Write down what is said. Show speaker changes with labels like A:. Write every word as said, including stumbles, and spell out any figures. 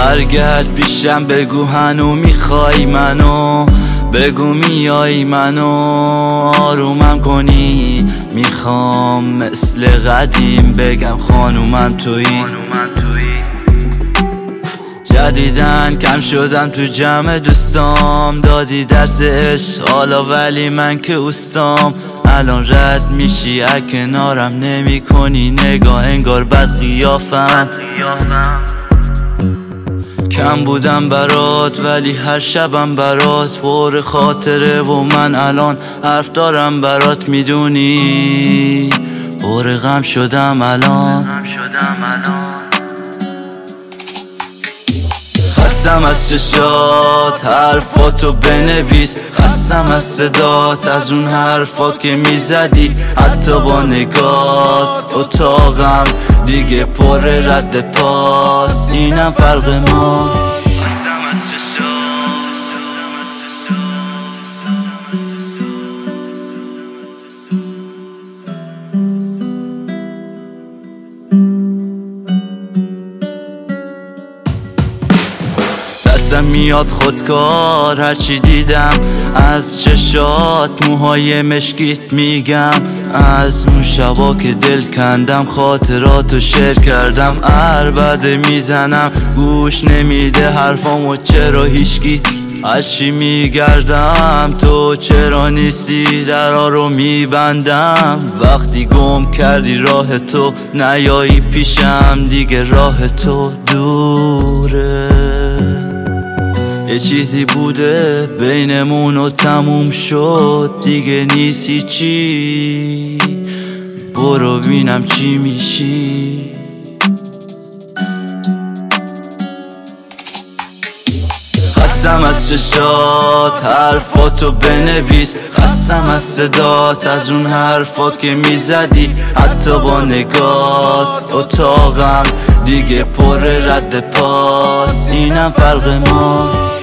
A: برگرد پیشم بگو هنو میخوای منو، بگو میای منو آرومم کنی. میخوام مثل قدیم بگم خانومم تویی. جدیدن کم شدم تو جمع دوستام، دادی درس عشق حالا ولی من که اوستام. الان رد میشی از کنارم نمی کنی نگاه، انگار بد قیافم. کم بودم برات ولی هر شبم برات پر خاطره و من الان حرف دارم برات. میدونی پر غم شدم الان. خستم از چشات حرفاتو بنویس، خستم از صدات از اون حرفا که میزدی حتی با نگات. اتاقم دیگه پر رد پاس، اینم فرق ماست. دستم میاد خودکار هرچی دیدم از چشات، موهای مشکیت میگم از اون شبا که دل کندم، خاطراتو شیر کردم. عربده میزنم گوش نمیده حرفامو، چرا هیچکی هرچی میگردم تو چرا نیستی؟ درا رو میبندم وقتی گم کردی راه تو، نیایی پیشم دیگه راه تو دوره. یه چیزی بوده بینمون و تموم شد دیگه نیست هیچی، برو بینم چی میشی. خستم از چشات حرفاتو بنویس، خستم از صدات از اون حرفا که میزدی حتی با نگات. اتاقم دیگه پر رد پاس، اینم فرق ماست.